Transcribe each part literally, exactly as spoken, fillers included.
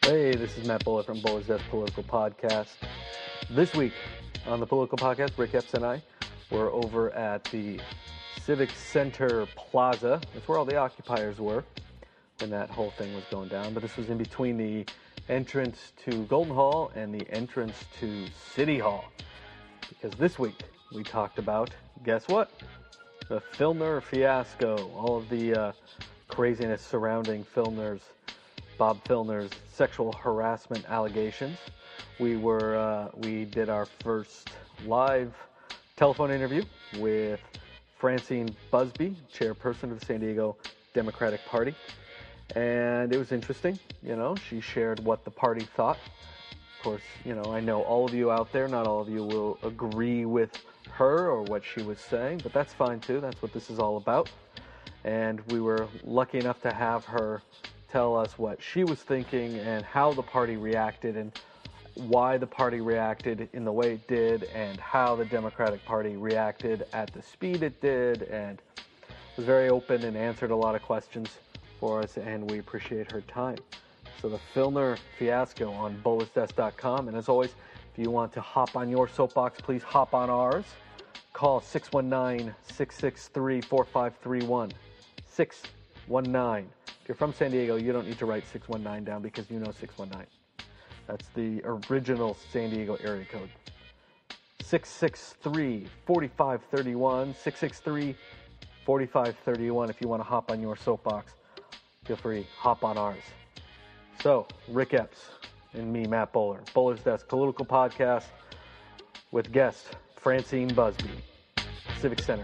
Hey, this is Matt Bowler from Bowler's Desk Political Podcast. This week on the Political Podcast, Rick Epps and I were over at the Civic Center Plaza. That's where all the occupiers were when that whole thing was going down. But this was in between the entrance to Golden Hall and the entrance to City Hall. Because this week we talked about, guess what? The Filner fiasco. All of the uh, craziness surrounding Filner's Bob Filner's sexual harassment allegations. We were uh, we did our first live telephone interview with Francine Busby, chairperson of the San Diego Democratic Party, and it was interesting. You know, she shared what the party thought. Of course, you know, I know all of you out there, not all of you will agree with her or what she was saying, but that's fine too. That's what this is all about. And we were lucky enough to have her tell us what she was thinking and how the party reacted and why the party reacted in the way it did and how the Democratic Party reacted at the speed it did, and was very open and answered a lot of questions for us, and we appreciate her time. So the Filner fiasco on bowlers desk dot com, and as always, if you want to hop on your soapbox, please hop on ours. Call six one nine, six six three, four five three one. six one nine. If you're from San Diego, you don't need to write six one nine down because you know six one nine. That's the original San Diego area code. six six three, four five three one. six six three, four five three one. If you want to hop on your soapbox, feel free, hop on ours. So, Rick Epps and me, Matt Bowler. Bowler's Desk Political Podcast with guest Francine Busby, Civic Center.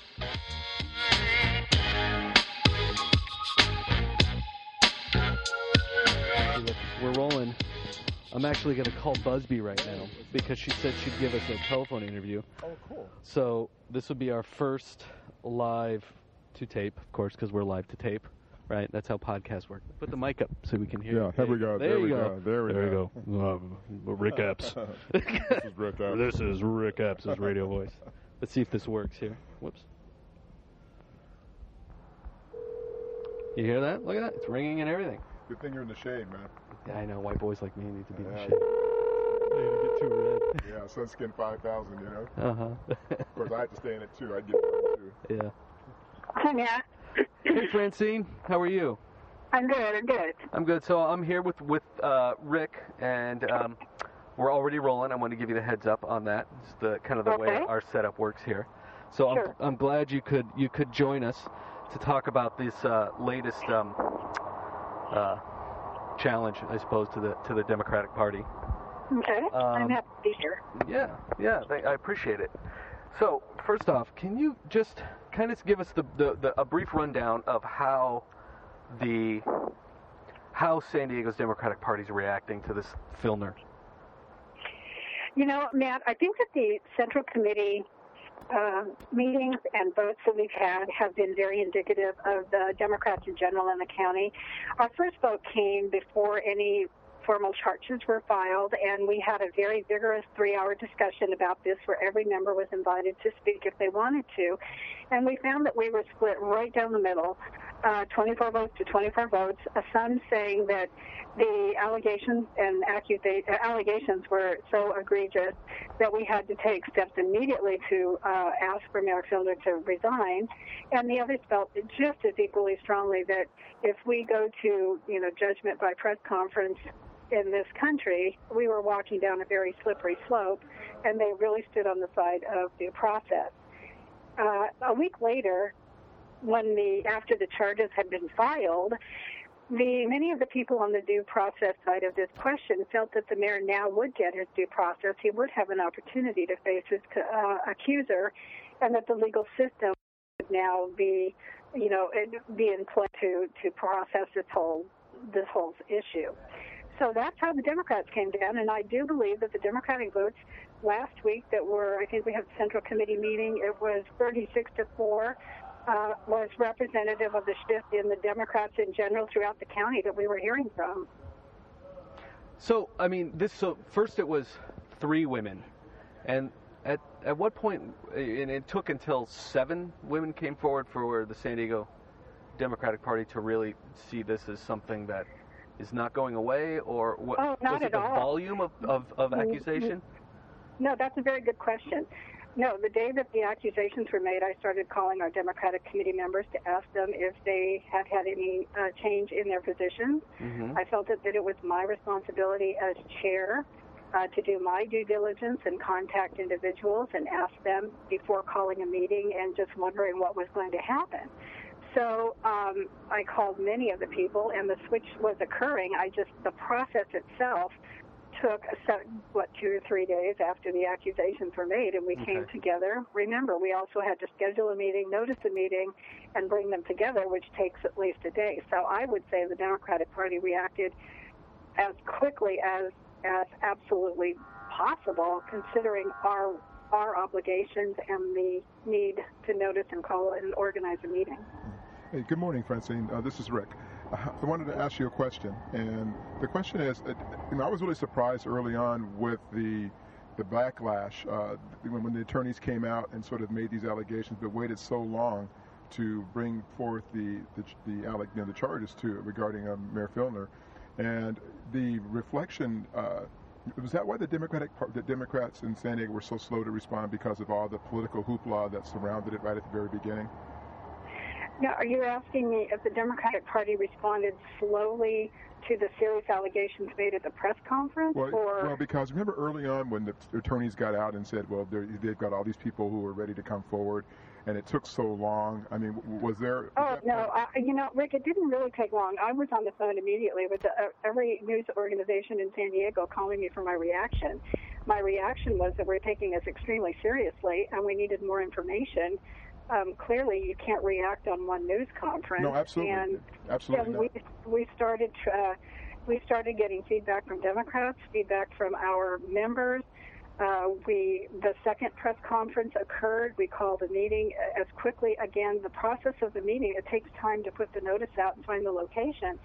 We're rolling. I'm actually going to call Busby right now because she said she'd give us a telephone interview. Oh, cool. So this would be our first live to tape, of course, because we're live to tape, right? That's how podcasts work. Put the mic up so we can hear yeah, you. here we go. There, there you we go. go. There we there go. we go. Uh, Rick Epps. This is Rick Epps. This is Rick Epps' radio voice. Let's see if this works here. Whoops. You hear that? Look at that. It's ringing and everything. Good thing you're in the shade, man. Yeah, I know. White boys like me need to be yeah. in the shade. They need to get too red. Yeah, Sunskin five thousand, you know? Uh-huh. Of course, I have to stay in it, too. I'd get burned, too. Yeah. Hi, Matt. Hey, Francine. How are you? I'm good. I'm good. I'm good. So I'm here with, with uh, Rick, and um, we're already rolling. I want to give you the heads up on that. It's the kind of the Okay. way our setup works here. So Sure. I'm, I'm glad you could you could join us to talk about this uh, latest um, uh, challenge, I suppose, to the to the Democratic Party. Okay. Um, I'm happy to be here. Yeah, yeah, th- I appreciate it. So, first off, can you just kind of give us the, the, the a brief rundown of how the how San Diego's Democratic Party is reacting to this Filner? You know, Matt, I think that the Central Committee uh, meetings and votes that we've had have been very indicative of the Democrats in general in the county. Our first vote came before any formal charges were filed, and we had a very vigorous three-hour discussion about this where every member was invited to speak if they wanted to. And we found that we were split right down the middle, uh, twenty-four votes to twenty-four votes, uh, some saying that the allegations and accusa- allegations were so egregious that we had to take steps immediately to uh, ask for Mayor Filner to resign, and the others felt just as equally strongly that if we go to, you know, judgment by press conference in this country, we were walking down a very slippery slope, and they really stood on the side of due process. Uh, a week later, when the after the charges had been filed, the many of the people on the due process side of this question felt that the mayor now would get his due process. He would have an opportunity to face his uh, accuser, and that the legal system would now be, you know, be in place to to process this whole this whole issue. So that's how the Democrats came down, and I do believe that the Democratic votes last week that were, I think we have a Central Committee meeting, it was thirty-six to four, uh, was representative of the shift in the Democrats in general throughout the county that we were hearing from. So, I mean, this. So first it was three women, and at at what point, and it took until seven women came forward for the San Diego Democratic Party to really see this as something that is not going away, or what, oh, not was it at the all. volume of, of, of accusation? No, that's a very good question. No, the day that the accusations were made, I started calling our Democratic committee members to ask them if they had had any uh, change in their positions. Mm-hmm. I felt that, that it was my responsibility as chair uh, to do my due diligence and contact individuals and ask them before calling a meeting and just wondering what was going to happen. So um, I called many of the people, and the switch was occurring. I just, the process itself took, a, what, two or three days after the accusations were made, and we Okay. came together. Remember, we also had to schedule a meeting, notice a meeting, and bring them together, which takes at least a day. So I would say the Democratic Party reacted as quickly as as absolutely possible, considering our our obligations and the need to notice and call and organize a meeting. Hey, good morning, Francine. Uh, this is Rick. I wanted to ask you a question, and the question is, uh, you know, I was really surprised early on with the the backlash uh, when, when the attorneys came out and sort of made these allegations, but waited so long to bring forth the the the, the, you know, the charges to regarding um, Mayor Filner, and the reflection. Uh, was that why the Democratic the Democrats in San Diego were so slow to respond, because of all the political hoopla that surrounded it right at the very beginning? Now, are you asking me if the Democratic Party responded slowly to the serious allegations made at the press conference? Well, or? well because remember early on when the attorneys got out and said, well, they've got all these people who are ready to come forward, and it took so long. I mean, was there... Oh, no. I, you know, Rick, it didn't really take long. I was on the phone immediately with the, uh, every news organization in San Diego calling me for my reaction. My reaction was that we're taking this extremely seriously, and we needed more information. Um, clearly, you can't react on one news conference. No, absolutely, and, absolutely. And we we started uh, we started getting feedback from Democrats, feedback from our members. Uh, we the second press conference occurred. We called a meeting as quickly. Again, the process of the meeting, it takes time to put the notice out and find the location.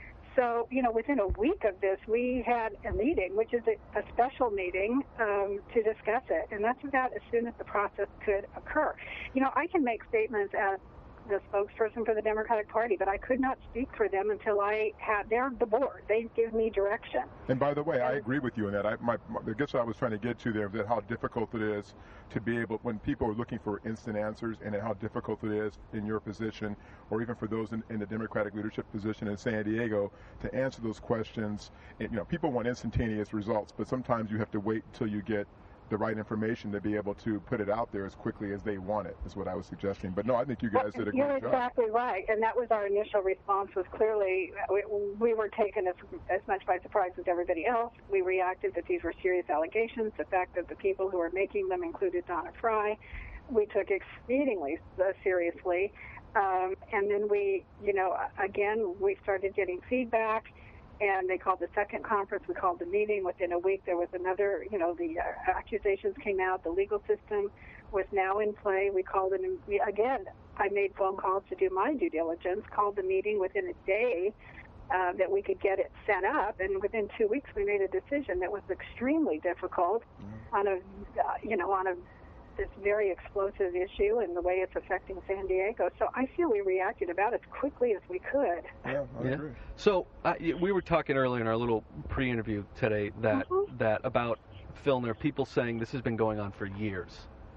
So, you know, within a week of this, we had a meeting, which is a, a special meeting um, to discuss it. And that's about as soon as the process could occur. You know, I can make statements as the spokesperson for the Democratic Party, but I could not speak for them until I had, they're the board. They give me direction. And by the way, I agree with you in that. I, my, my, I guess what I was trying to get to there, that how difficult it is to be able, when people are looking for instant answers, and how difficult it is in your position, or even for those in, in the Democratic leadership position in San Diego, to answer those questions. And, you know, people want instantaneous results, but sometimes you have to wait until you get the right information to be able to put it out there as quickly as they want it, is what I was suggesting. But no, I think you guys did a great You're job. You're exactly right, and that was our initial response. Was clearly we, we were taken as as much by surprise as everybody else. We reacted that these were serious allegations. The fact that the people who were making them included Donna Fry, we took exceedingly uh, seriously. Um, and then we, you know, again, we started getting feedback. And they called the second conference. We called the meeting. Within a week, there was another, you know, the uh, accusations came out. The legal system was now in play. We called it, we, again, I made phone calls to do my due diligence, called the meeting within a day uh, that we could get it set up. And within two weeks, we made a decision that was extremely difficult mm-hmm. on a, uh, you know, on a this very explosive issue and the way it's affecting San Diego. So I feel we reacted about as quickly as we could. Yeah, I yeah. agree. So uh, we were talking earlier in our little pre-interview today that mm-hmm. that about Filner, people saying this has been going on for years.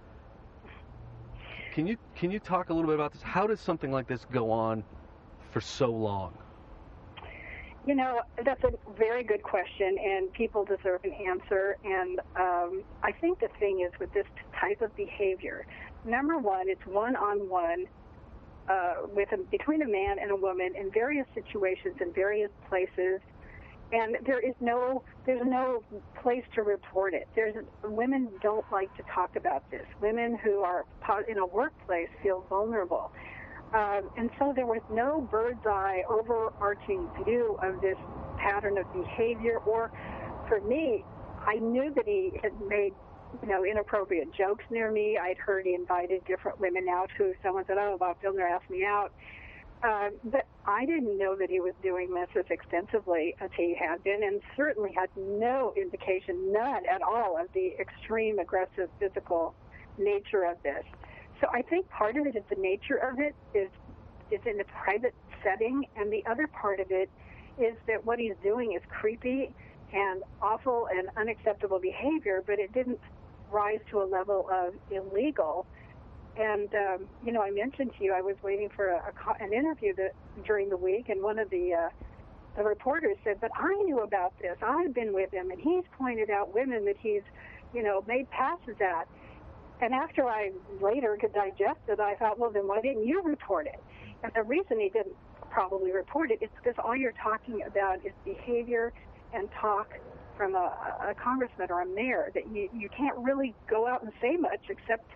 Can you can you talk a little bit about this? How does something like this go on for so long? You know, that's a very good question, and people deserve an answer. And um, I think the thing is with this type of behavior, number one, it's one-on-one uh, with a, between a man and a woman in various situations in various places, and there is no there's no place to report it. There's women don't like to talk about this. Women who are in a workplace feel vulnerable. Um, and so there was no bird's eye overarching view of this pattern of behavior. Or for me, I knew that he had made, you know, inappropriate jokes near me. I'd heard he invited different women out who someone said, oh, Bob Filner asked me out. Uh, but I didn't know that he was doing this as extensively as he had been, and certainly had no indication, none at all, of the extreme aggressive physical nature of this. So I think part of it is the nature of it is is in a private setting, and the other part of it is that what he's doing is creepy and awful and unacceptable behavior, but it didn't rise to a level of illegal. And, um, you know, I mentioned to you I was waiting for a, a, an interview that, during the week, and one of the, uh, the reporters said, but I knew about this. I've been with him, and he's pointed out women that he's, you know, made passes at. And after I later could digest it, I thought, well, then why didn't you report it? And the reason he didn't probably report it is because all you're talking about is behavior and talk from a, a congressman or a mayor, that you, you can't really go out and say much except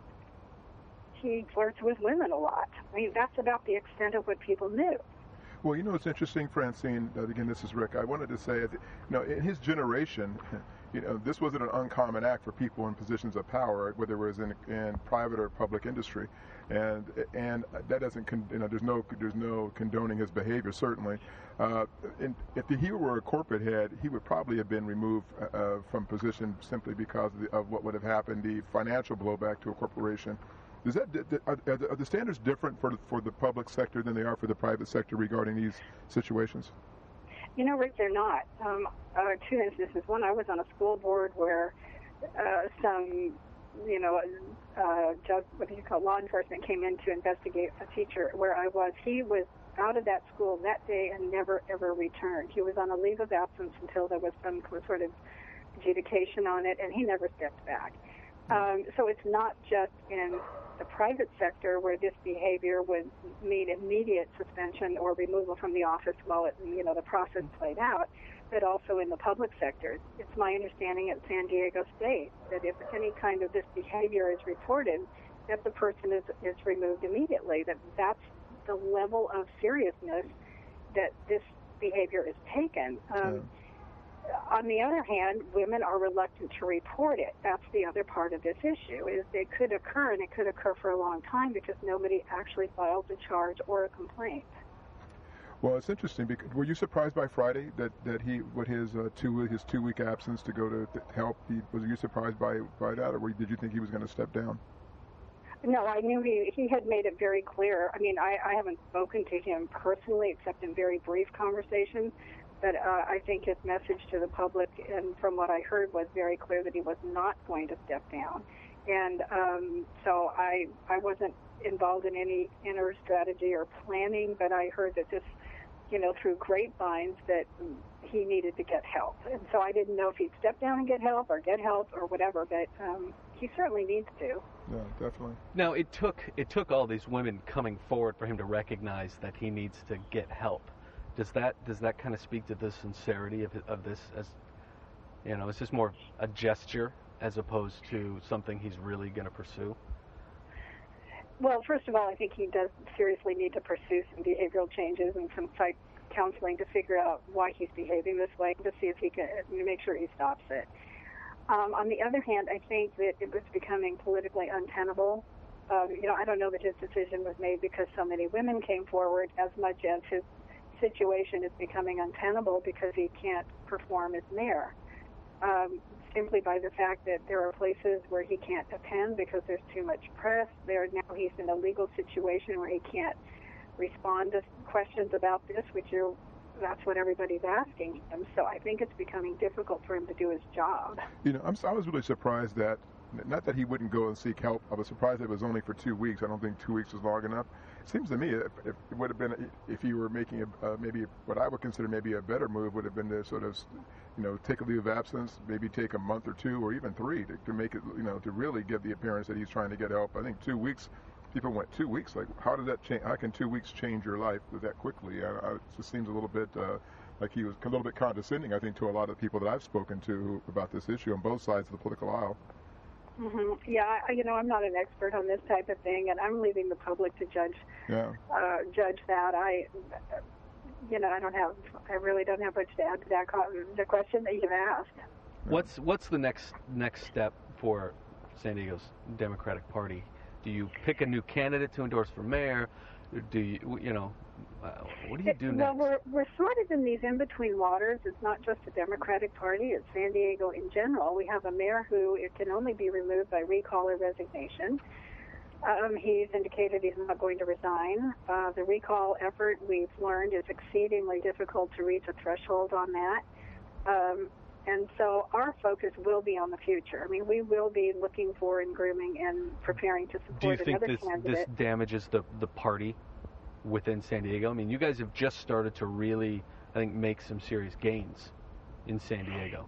he flirts with women a lot. I mean, that's about the extent of what people knew. Well, you know, it's interesting, Francine, uh, again, this is Rick. I wanted to say, you know, in his generation, you know, this wasn't an uncommon act for people in positions of power, whether it was in, in private or public industry. And and that doesn't, con- you know, there's no there's no condoning his behavior, certainly. Uh, and if he were a corporate head, he would probably have been removed uh, from position simply because of, the, of what would have happened, the financial blowback to a corporation. Does that are, are the standards different for for the public sector than they are for the private sector regarding these situations? You know, Rick, they're not. Um, uh, two instances. One, I was on a school board where uh, some, you know, uh, judge, what do you call, law enforcement came in to investigate a teacher where I was. He was out of that school that day and never, ever returned. He was on a leave of absence until there was some sort of adjudication on it, and he never stepped back. Um, so it's not just in the private sector where this behavior would mean immediate suspension or removal from the office while it, you know, the process played out, but also in the public sector. It's my understanding at San Diego State that if any kind of this behavior is reported, that the person is, is removed immediately, that that's the level of seriousness that this behavior is taken. Um, yeah. On the other hand, women are reluctant to report it. That's the other part of this issue, is it could occur, and it could occur for a long time because nobody actually files a charge or a complaint. Well, it's interesting. Because, were you surprised by Friday that, that he, with his uh, two his two week absence to go to, to help? He, was you surprised by by that, or did you think he was going to step down? No, I knew he he had made it very clear. I mean, I, I haven't spoken to him personally except in very brief conversations. But uh, I think his message to the public, and from what I heard, was very clear that he was not going to step down. And um, so I I wasn't involved in any inner strategy or planning, but I heard that this, you know, through grapevines, that he needed to get help. And so I didn't know if he'd step down and get help or get help or whatever, but um, he certainly needs to. Yeah, definitely. Now, it took it took all these women coming forward for him to recognize that he needs to get help. Does that does that kind of speak to the sincerity of of this? As you know, it's just more a gesture as opposed to something he's really going to pursue. Well, first of all, I think he does seriously need to pursue some behavioral changes and some psych counseling to figure out why he's behaving this way, to see if he can make sure he stops it. Um, on the other hand, I think that it was becoming politically untenable. Um, you know, I don't know that his decision was made because so many women came forward as much as his situation is becoming untenable because he can't perform as mayor. Um, simply by the fact that there are places where he can't attend because there's too much press. There now he's in a legal situation where he can't respond to questions about this, which are, that's what everybody's asking him. So I think it's becoming difficult for him to do his job. You know, I'm, I was really surprised that, not that he wouldn't go and seek help. I was surprised it was only for two weeks. I don't think two weeks was long enough. It seems to me if, if it would have been, if you were making a, uh, maybe what I would consider maybe a better move would have been to sort of, you know, take a leave of absence, maybe take a month or two or even three to, to make it, you know, to really give the appearance that he's trying to get help. I think two weeks, people went two weeks. Like, how did that change? How can two weeks change your life that quickly? I, I, it just seems a little bit uh, like he was a little bit condescending, I think, to a lot of people that I've spoken to about this issue on both sides of the political aisle. Mm-hmm. Yeah, I, you know, I'm not an expert on this type of thing, and I'm leaving the public to judge yeah. uh, judge that. I, you know, I don't have, I really don't have much to add to that the question that you've asked. What's what's the next next step for San Diego's Democratic Party? Do you pick a new candidate to endorse for mayor? Do you, you know, uh, what do you do it, next? Well, we're, we're sort of in these in-between waters. It's not just the Democratic Party, it's San Diego in general. We have a mayor who it can only be removed by recall or resignation. Um, he's indicated he's not going to resign. Uh, the recall effort, we've learned, is exceedingly difficult to reach a threshold on that. Um, and so our focus will be on the future. I mean, we will be looking for and grooming and preparing to support Do you think another this, candidate. this damages the, the party within San Diego? I mean, you guys have just started to really, I think, make some serious gains in San Diego.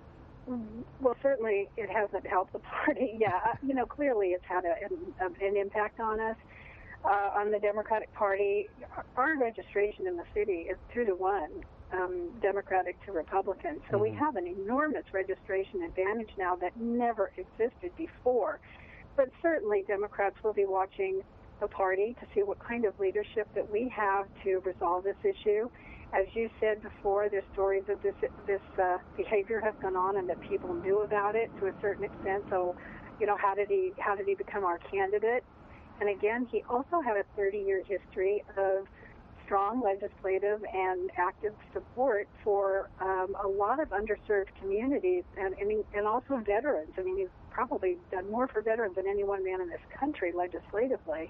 Well, certainly it hasn't helped the party. Yeah, you know, clearly it's had a, an, an impact on us, uh, on the Democratic Party. Our registration in the city is two to one, um, Democratic to Republican. So mm-hmm. we have an enormous registration advantage now that never existed before. But certainly Democrats will be watching the party to see what kind of leadership that we have to resolve this issue. As you said before, there's stories of this this uh, behavior has gone on and that people knew about it to a certain extent. So, you know, how did he how did he become our candidate? And again, he also had a thirty-year history of strong legislative and active support for um, a lot of underserved communities and, and and also veterans. I mean, he's probably done more for veterans than any one man in this country legislatively.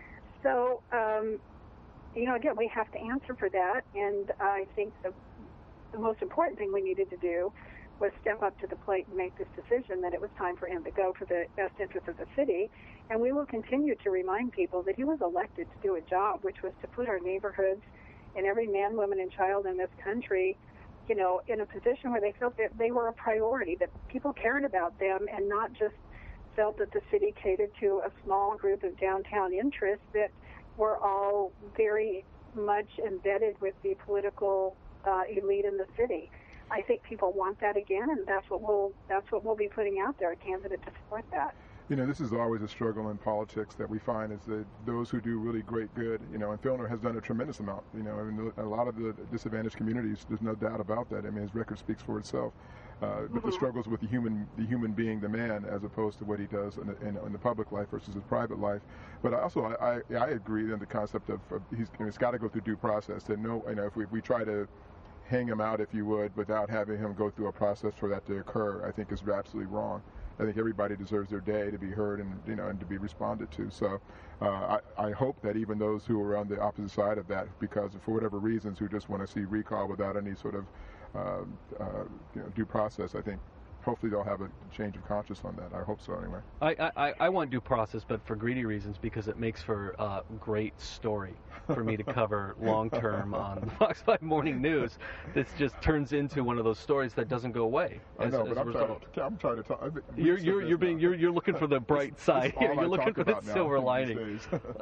So. Um, You know, again, we have to answer for that, and I think the, the most important thing we needed to do was step up to the plate and make this decision that it was time for him to go for the best interest of the city, and we will continue to remind people that he was elected to do a job, which was to put our neighborhoods and every man, woman, and child in this country, you know, in a position where they felt that they were a priority, that people cared about them and not just felt that the city catered to a small group of downtown interests that were all very much embedded with the political uh, elite in the city. I think people want that again, and that's what we'll that's what we'll be putting out there, a candidate to support that. You know, this is always a struggle in politics that we find is that those who do really great good, you know, and Filner has done a tremendous amount, you know, in a lot of the disadvantaged communities, there's no doubt about that. I mean, his record speaks for itself. Uh, but mm-hmm. the struggles with the human, the human being, the man, as opposed to what he does in the, in, in the public life versus his private life. But I also, I, I, I agree in the concept of, of he's, you know, it's got to go through due process. That no, you know, if we, we try to hang him out, if you would, without having him go through a process for that to occur, I think is absolutely wrong. I think everybody deserves their day to be heard and, you know, and to be responded to. So uh, I, I hope that even those who are on the opposite side of that, because for whatever reasons, who just want to see recall without any sort of uh, uh, you know, due process, I think hopefully they'll have a change of conscience on that. I hope so anyway. I, I, I want due process, but for greedy reasons, because it makes for a great story for me to cover long term on Fox five Morning News. This just turns into one of those stories that doesn't go away. As, I know, as but a I'm result. trying, to, I'm trying to talk. You're you're you're being you're you're looking for the bright side here. You're looking for the silver lining.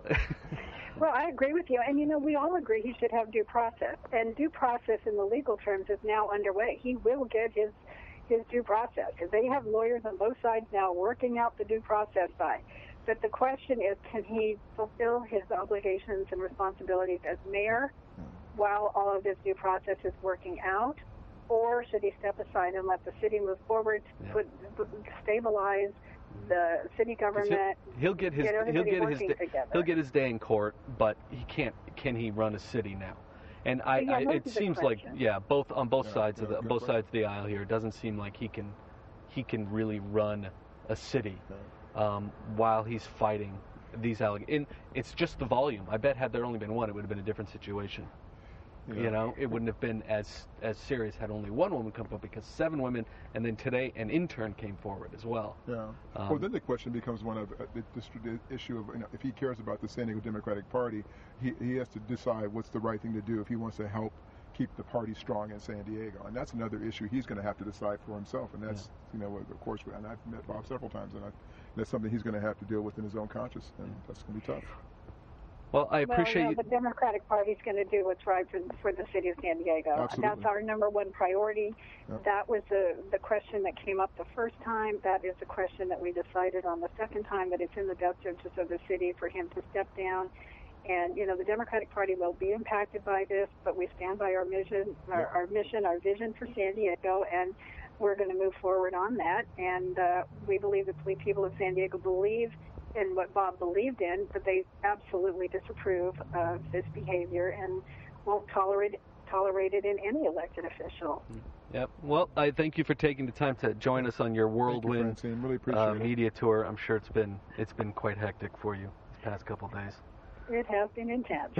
Well, I agree with you. And, you know, we all agree he should have due process. And due process in the legal terms is now underway. He will get his his due process because they have lawyers on both sides now working out the due process side. But the question is, can he fulfill his obligations and responsibilities as mayor while all of this due process is working out? Or should he step aside and let the city move forward, yeah. put, stabilize the city government? He'll, he'll get his get he'll get his day, he'll get his day in court, but he can't. Can he run a city now? And I, yeah, I it seems like yeah, both on both yeah, sides yeah, of the both sides of the aisle here. It doesn't seem like he can he can really run a city um, while he's fighting these allegations. It's just the volume. I bet had there only been one, it would have been a different situation. Yeah. You know, it wouldn't have been as as serious had only one woman come up, because seven women, and then today an intern came forward as well. Yeah. Um, well, then the question becomes one of uh, the, the issue of, you know, if he cares about the San Diego Democratic Party, he he has to decide what's the right thing to do if he wants to help keep the party strong in San Diego, and that's another issue he's going to have to decide for himself. And that's yeah. you know, of course, and I've met Bob several times, and I, that's something he's going to have to deal with in his own conscience, and that's going to be tough. Well, I appreciate well, you. The Democratic Party is going to do what's right for, for the city of San Diego. Absolutely. That's our number one priority. Yep. That was the, the question that came up the first time. That is the question that we decided on the second time, that it's in the best interest of the city for him to step down. And, you know, the Democratic Party will be impacted by this, but we stand by our mission, our, Yep. our mission, our vision for San Diego, and we're going to move forward on that. And uh, we believe that the people of San Diego believe in what Bob believed in, but they absolutely disapprove of this behavior and won't tolerate tolerated in any elected official. Yep. Well, I thank you for taking the time to join us on your whirlwind Thank you, Francine. Really appreciate uh, it. media tour. I'm sure it's been it's been quite hectic for you these past couple of days. It has been intense.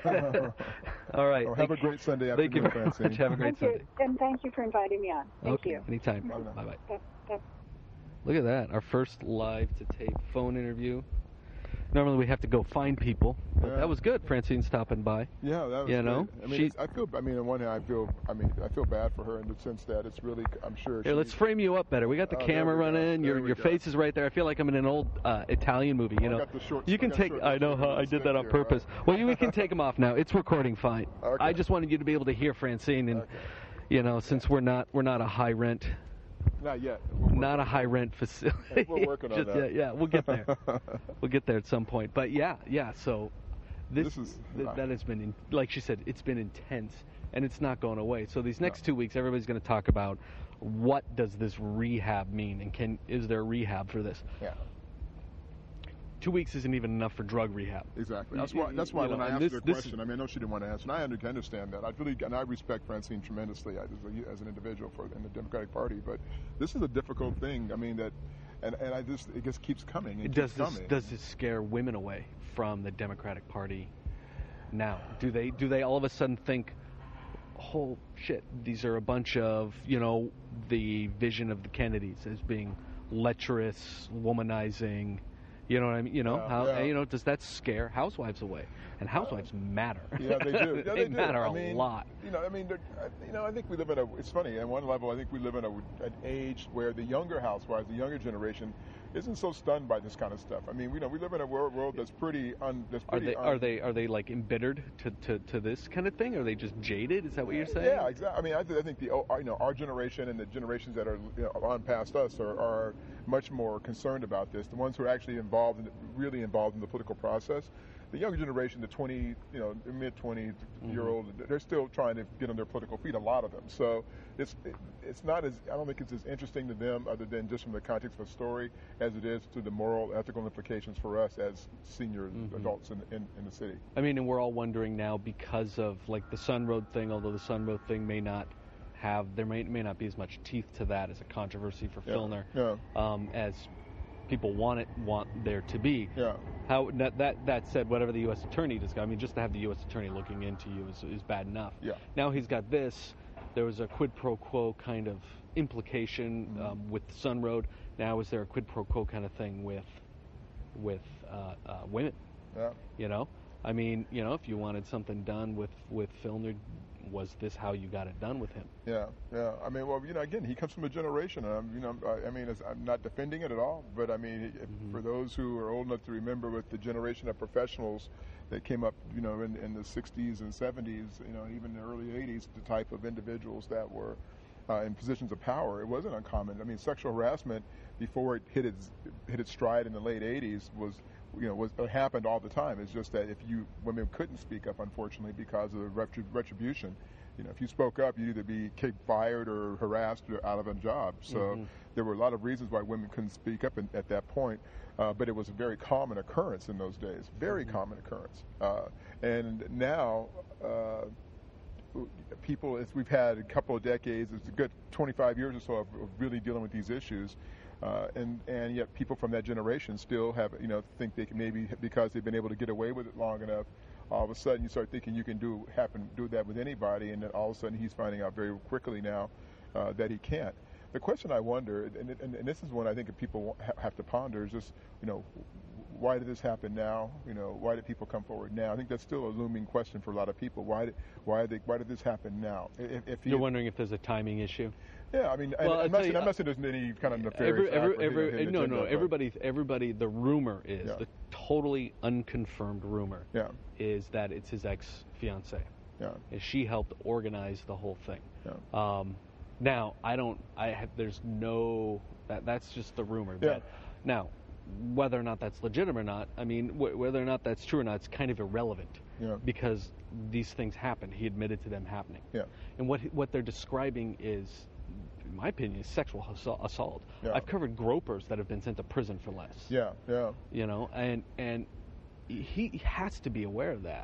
All right. Oh, have a great Sunday afternoon, Thank you very Francine. much. Have a great thank Sunday. you, and thank you for inviting me on. Thank okay. you. Anytime. Bye Bye bye. Bye- bye. Look at that. Our first live to tape phone interview. Normally we have to go find people, but Yeah. that was good. Francine stopping by. Yeah, that was You know, great. I mean, she- it's, I feel. I mean, on one hand, I feel. I mean, I feel bad for her in the sense that it's really. I'm sure. Here, she, let's frame you up better. We got the Oh, there camera we go. running. Your There we your go. face is right there. I feel like I'm in an old uh, Italian movie. You I know, got the shorts- you I can got take. short I know shorts how I on did that on here, purpose. right? Well, you we can take them off now. It's recording fine. Okay. I just wanted you to be able to hear Francine, and Okay. you know, since we're not we're not a high rent, Not yet. We're not a working high on rent facility. it. We're working on Just that. yet. Yeah, we'll get there. We'll get there at some point. But yeah, yeah. So this, This is- th- that has been in, like she said, it's been intense, and it's not going away. So these next No. two weeks, everybody's going to talk about what does this rehab mean, and can is there rehab for this? Yeah. Two weeks isn't even enough for drug rehab. Exactly. That's You- why. That's you why know, when I and asked this- her the this is- question, I mean, I know she didn't want to answer, and I under- understand that. I really and I respect Francine tremendously as, a, as an individual for in the Democratic Party. But this is a difficult thing. I mean that, and and I just it just keeps coming. It Does keeps this coming. does this scare women away from the Democratic Party now? Do they do they all of a sudden think, oh shit, these are a bunch of, you know, the vision of the Kennedys as being lecherous, womanizing, you know what I mean? You know, Yeah, how yeah. you know, does that scare housewives away? And housewives matter. Yeah, they do. Yeah, they, they, do. matter I a mean, lot. You know, I mean, they're- I- you know, I think we live in a. It's funny. At one level, I think we live in a, an age where the younger housewives, the younger generation, isn't so stunned by this kind of stuff. I mean, we know we live in a world, world that's pretty un. That's Are pretty they un, are they are they like embittered to, to, to this kind of thing? Are they just jaded? Is that what you're saying? Yeah, exactly. I mean, I, th- I think the oh, you know our generation and the generations that are you know, on past us are, are much more concerned about this. The ones who are actually involved, in, really involved in the political process. The younger generation, the twenty, you know, mid twenty year old, they're still trying to get on their political feet. A lot of them. So it's it, it's not as I don't think it's as interesting to them, other than just from the context of a story, as it is to the moral, ethical implications for us as senior Mhm. adults in, in in the city. I mean, and we're all wondering now because of like the Sun Road thing, although the Sun Road thing may not have, there may, may not be as much teeth to that as a controversy for Yeah. Filner Yeah. um, as people want it, want there to be. Yeah. How that, that that said, whatever the U S attorney does, I mean, just to have the U S attorney looking into you is, is bad enough. Yeah. Now he's got this. There was a quid pro quo kind of implication Mm-hmm. um, with Sun Road. Now is there a quid pro quo kind of thing with with uh, uh, women? Yeah. You know, I mean, you know, if you wanted something done with with Filner, was this how you got it done with him? Yeah, yeah. I mean, well, you know, again, he comes from a generation. And I'm, you know, I, I mean, it's, I'm not defending it at all, but I mean, if, Mhm. for those who are old enough to remember, with the generation of professionals that came up, you know, in, in the sixties and seventies, you know, even the early eighties, the type of individuals that were uh, in positions of power, it wasn't uncommon. I mean, sexual harassment before it hit its hit its stride in the late eighties was. You know, was it happened all the time. It's just that if you women couldn't speak up, unfortunately, because of retrib- retribution. You know, if you spoke up, you'd either be kicked, fired, or harassed, or out of a job. So Mhm. there were a lot of reasons why women couldn't speak up in, at that point. Uh, but it was a very common occurrence in those days. Very Mhm. common occurrence. Uh, and now. Uh, people, as we've had a couple of decades, it's a good twenty-five years or so of, of really dealing with these issues, uh, and and yet people from that generation still have, you know, think they can maybe because they've been able to get away with it long enough. All of a sudden, you start thinking you can do happen do that with anybody, and then all of a sudden he's finding out very quickly now uh, that he can't. The question I wonder, and, and, and this is one I think that people have to ponder, is just, you know, why did this happen now? You know, why did people come forward now? I think that's still a looming question for a lot of people. Why did why did why did this happen now? If, if You're wondering if there's a timing issue. Yeah, I mean, Well, I, I'll I'm, not tell saying, you, I'm not saying there's any kind of nefarious Every, every, act or hidden- every, hidden no, agenda, no. but- Everybody, everybody. The rumor is Yeah. the totally unconfirmed rumor Yeah, is that it's his ex-fiance. yeah, And she helped organize the whole thing. yeah. Um, now, I don't. I have. There's no. That that's just the rumor. Yeah. That, now, whether or not that's legitimate or not, I mean, wh- whether or not that's true or not, it's kind of irrelevant. Yeah. Because these things happen. He admitted to them happening. Yeah. And what he- what they're describing is, in my opinion, is sexual assault. assault. Yeah. I've covered gropers that have been sent to prison for less. Yeah, yeah. You know, and and he has to be aware of that.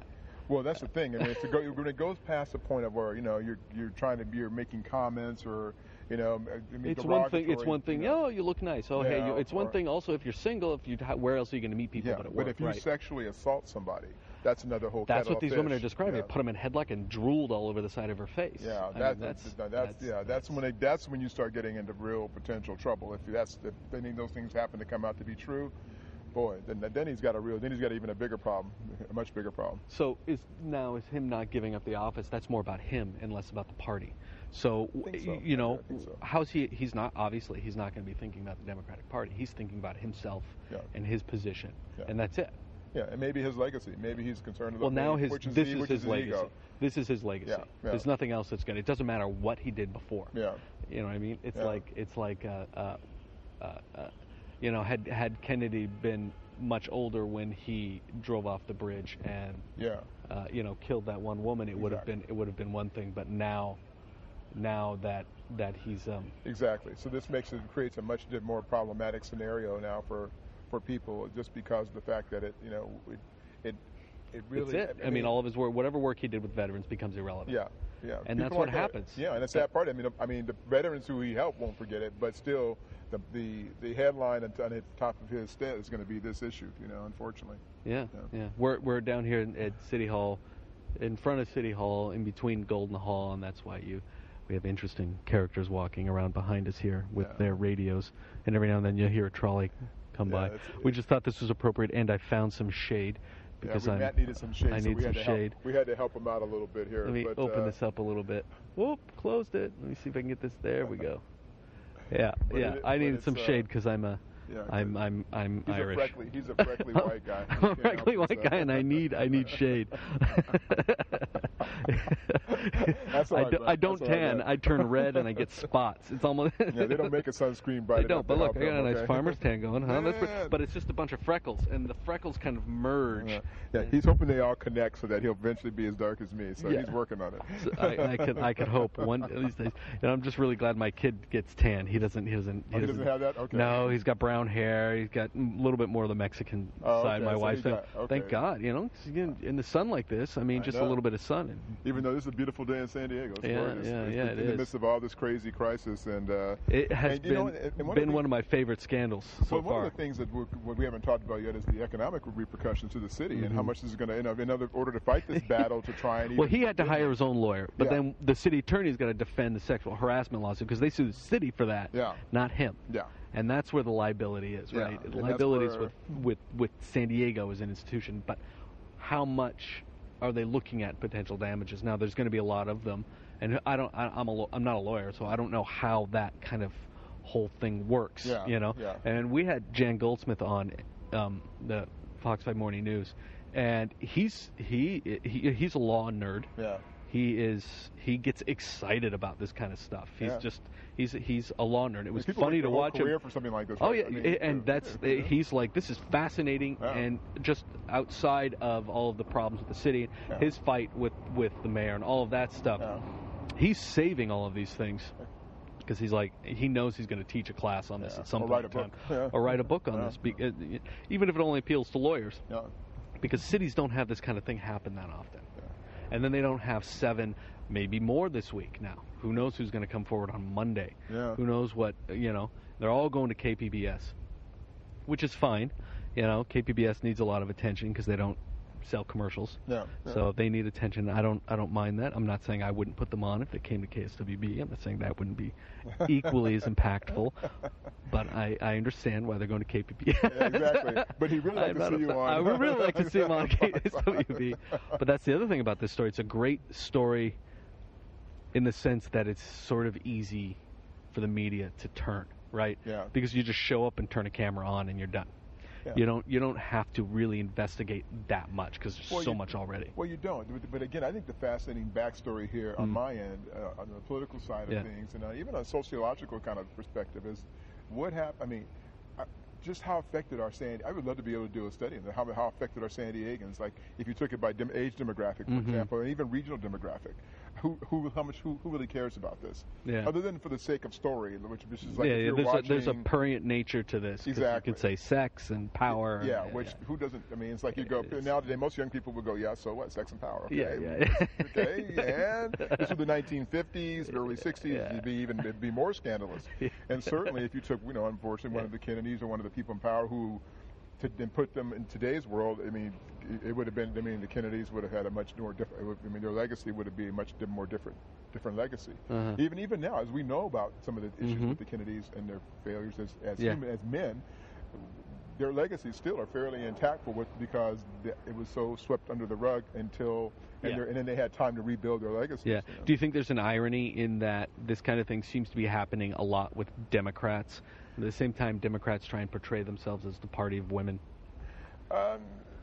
Well, that's the thing. I mean, it's to go, when it goes past the point of where you know you're you're trying to you're making comments or you know, I mean, it's one thing. It's one thing. You know, oh, you look nice. Oh, yeah, hey, you, it's one or, thing. Also, if you're single, if you where else are you going to meet people yeah, but at work? But if you right? sexually assault somebody, that's another whole. That's what these fish. women are describing. Yeah. They put them in headlock and drooled all over the side of her face. Yeah, I that's, mean, that's, that's, that's, that's yeah, that's, that's when they, that's when you start getting into real potential trouble. If that's if any of those things happen to come out to be true, boy, then then he's got a real, then he's got even a bigger problem, a much bigger problem. So is now is him not giving up the office? That's more about him and less about the party. So, so. you know, so. how's he? He's not obviously he's not going to be thinking about the Democratic Party. He's thinking about himself yeah. and his position, yeah. and that's it. Yeah, and maybe his legacy. Maybe he's concerned about. Well, now his which is this he, is which his is his legacy. Ego. This is his legacy. Yeah, yeah. There's nothing else that's going to. It doesn't matter what he did before. Yeah. You know what I mean? It's yeah. like it's like uh, uh, uh, uh, you know, had had Kennedy been much older when he drove off the bridge and yeah. uh, you know, killed that one woman, it exactly. would have been it would have been one thing. But now, now that that he's um, exactly. So this makes it creates a much more problematic scenario now for for people just because of the fact that it you know it it, it really. It's it. I, I mean, mean, all of his work, whatever work he did with veterans, becomes irrelevant. Yeah. Yeah, and people that's what gonna, happens. Yeah, and that's that part. I mean, I mean, the veterans who he helped won't forget it, but still, the the, the headline on the top of his stat is going to be this issue. You know, unfortunately. Yeah, yeah. yeah. We're we're down here at City Hall, in front of City Hall, in between Golden Hall, and that's why you. We have interesting characters walking around behind us here with yeah. their radios, and every now and then you'll hear a trolley come yeah, by. It's, we it's, just thought this was appropriate, and I found some shade. Because yeah, we, Matt needed some shade. I so need we had some to shade. Help, we had to help him out a little bit here. Let me but, open uh, this up a little bit. Whoop, closed it. Let me see if I can get this. There we go. Yeah, but yeah. It, I needed some uh, shade because I'm a, yeah, I'm, I'm, I'm he's Irish. A freckly, he's a freckly white guy. I'm a freckly white guy, and I need, I need shade. That's all I, right, do, I don't That's tan. right, I turn red and I get spots. It's almost. yeah, they don't make a sunscreen bright. They don't. But look, I got a nice okay? farmer's tan going, huh? Yeah. That's pretty, but it's just a bunch of freckles, and the freckles kind of merge. Yeah, yeah he's hoping they all connect so that he'll eventually be as dark as me. So yeah. he's working on it. So I, I could, I could hope one of these days. And I'm just really glad my kid gets tan. He doesn't, he doesn't, he, oh, doesn't, he doesn't have that. Okay. No, he's got brown hair. He's got a little bit more of the Mexican oh, side. Okay. My so wife's got, okay. Thank God, you know, in the sun like this. I mean, I just know. a little bit of sun. And, even though this is a beautiful day in San Diego. It's yeah, gorgeous. yeah, it's yeah. in It the is. midst of all this crazy crisis, and uh, it has and, been, know, and one, been of the, one of my favorite scandals so well, one far. of the things that we, what we haven't talked about yet is the economic repercussions to the city, mm-hmm. and how much this is going to, you know, in other, order to fight this battle to try and. Well, even he had to hire his own lawyer, but yeah. then the city attorney's got to defend the sexual harassment lawsuit because they sue the city for that, yeah. not him. Yeah. And that's where the liability is, yeah. right? And The liability is where, with, with, with San Diego as an institution, but how much are they looking at potential damages? Now, there's going to be a lot of them, and I don't. I, I'm a. I'm not a lawyer, so I don't know how that kind of whole thing works. Yeah, you know. yeah. And we had Jan Goldsmith on um, the Fox five Morning News, and he's he, he he's a law nerd. Yeah. He is. He gets excited about this kind of stuff. He's yeah. just. He's he's a law nerd. It was People funny make to their whole watch career him. for something like this. Oh right? yeah, I mean, and that's yeah. he's like, this is fascinating, yeah. and just outside of all of the problems with the city, yeah. his fight with with the mayor and all of that stuff. Yeah. He's saving all of these things because he's like, he knows he's going to teach a class on this yeah. at some or point write a in time, book. Yeah. or write a book on yeah. this, because, even if it only appeals to lawyers, yeah. because cities don't have this kind of thing happen that often, yeah. and then they don't have seven. Maybe more this week now. Who knows who's going to come forward on Monday? Yeah. Who knows what, you know, they're all going to K P B S, which is fine. You know, K P B S needs a lot of attention because they don't sell commercials. Yeah, yeah. So they need attention. I don't I don't mind that. I'm not saying I wouldn't put them on if they came to K S W B. I'm not saying that wouldn't be equally as impactful. But I, I understand why they're going to K P B S. Yeah, exactly. But he'd really like I'm to see a, you on. I would really like to see him on K S W B. But that's the other thing about this story. It's a great story in the sense that it's sort of easy for the media to turn, right? Yeah. Because you just show up and turn a camera on and you're done. Yeah. You don't you don't have to really investigate that much because there's well, so you, much already. Well, you don't. But, but again, I think the fascinating backstory here mm. on my end, uh, on the political side of yeah. things, and uh, even a sociological kind of perspective, is what happened. I mean, I, just how affected our San. I would love to be able to do a study on how how affected our San Diegans. Like if you took it by dem, age demographic, for mm-hmm. example, and even regional demographic. who who how much who, who really cares about this? Yeah. Other than for the sake of story, which, which is like yeah, if yeah you're there's watching, a, there's a prurient nature to this. 'Cause exactly. You could say sex and power. Yeah, and, which yeah. who doesn't? I mean, it's like you go nowadays. Most young people would go, yeah, so what? Sex and power. Okay. Yeah, yeah. Okay, and this was the nineteen fifties, early sixties. Yeah. It'd be even it'd be more scandalous. And certainly, if you took, you know, unfortunately, one yeah. of the Kennedys or one of the people in power who, to, and put them in today's world, I mean, it would have been. I mean, the Kennedys would have had a much more different. I mean, their legacy would have been a much more different, different legacy. Uh-huh. Even even now, as we know about some of the issues mm-hmm. with the Kennedys and their failures as as, yeah. human, as men. Their legacies still are fairly intact for what, because it was so swept under the rug until, and, yeah. and then they had time to rebuild their legacies. Yeah. You know? Do you think there's an irony in that this kind of thing seems to be happening a lot with Democrats? At the same time, Democrats try and portray themselves as the party of women. Um,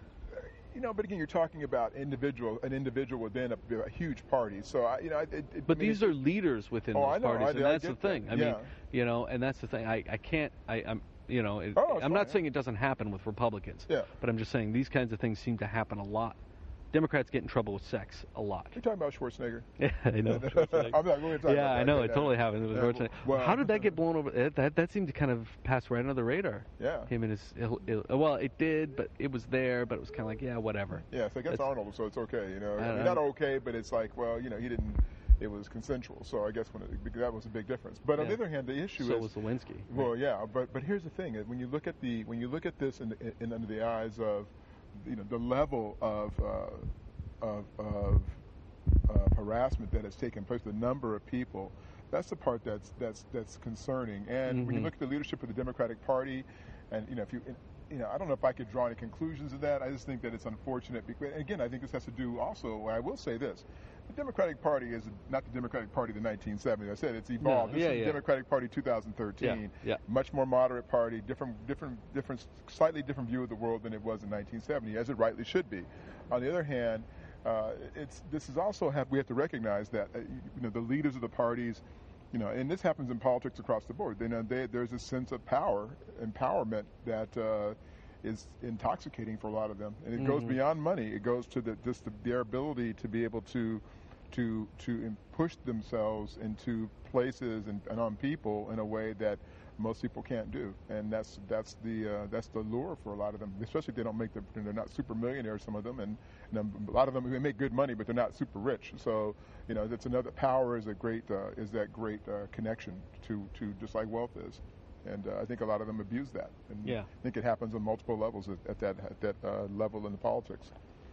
you know, but again, you're talking about individual, an individual within a, a huge party. So, I, you know, it, it, but I mean, these are leaders within oh, those I know, parties, I, and I that's the thing. That. I yeah. mean, you know, and that's the thing. I, I can't. I, I'm. You know, it, oh, I'm fine, not yeah. saying it doesn't happen with Republicans. Yeah. But I'm just saying these kinds of things seem to happen a lot. Democrats get in trouble with sex a lot. You're talking about Schwarzenegger. Yeah, I know. I'm not going to talk yeah, about I know. that. It totally happened. It was Yeah, Schwarzenegger. well, How did that get blown over? That, that that seemed to kind of pass right under the radar. Yeah. Him and his. Ill, Ill, well, it did, but it was there. But it was kind of like, yeah, whatever. Yeah, so I guess Arnold, so it's okay. You know, I I mean, not okay, but it's like, well, you know, he didn't. It was consensual, so I guess when it, that was a big difference. But on yeah. the other hand, the issue so is. So was Lewinsky. Well, yeah, but but here's the thing: when you look at the when you look at this in, in, in under the eyes of, you know, the level of uh, of, of uh, harassment that has taken place, the number of people, that's the part that's that's that's concerning. And mm-hmm. when you look at the leadership of the Democratic Party, and you know, if you. You know, I don't know if I could draw any conclusions of that. I just think that it's unfortunate. Because, again, I think this has to do also, I will say this, the Democratic Party is not the Democratic Party of the nineteen seventies. I said it's evolved. No, this yeah, is yeah. the Democratic Party two thousand thirteen. Yeah, yeah. Much more moderate party, different, different, different, slightly different view of the world than it was in nineteen seventy, as it rightly should be. On the other hand, uh, it's this is also have we have to recognize that uh, you know the leaders of the parties. You know, and this happens in politics across the board. They know they, there's a sense of power, empowerment that uh, is intoxicating for a lot of them, and it mm-hmm. goes beyond money. It goes to the, just the, their ability to be able to, to, to push themselves into places and, and on people in a way that most people can't do, and that's that's the uh, that's the lure for a lot of them. Especially if they don't make the they're not super millionaires. Some of them, and, and a lot of them they make good money, but they're not super rich. So you know that's another power is a great uh, is that great uh, connection to to just like wealth is, and uh, I think a lot of them abuse that. And yeah. I think it happens on multiple levels at, at that at that uh, level in the politics.